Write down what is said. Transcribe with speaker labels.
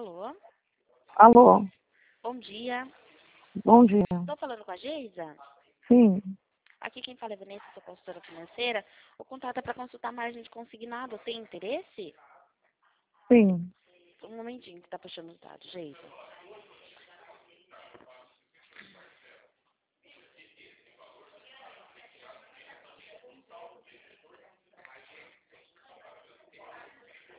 Speaker 1: Alô?
Speaker 2: Alô,
Speaker 1: Bom dia.
Speaker 2: bom dia.
Speaker 1: Estou falando com a Geisa?
Speaker 2: Sim,
Speaker 1: Aqui quem fala é Vanessa, sou consultora financeira. O contato é para consultar margem de consignado. Tem interesse?
Speaker 2: sim.
Speaker 1: Um momentinho que está puxando os dados, Geisa.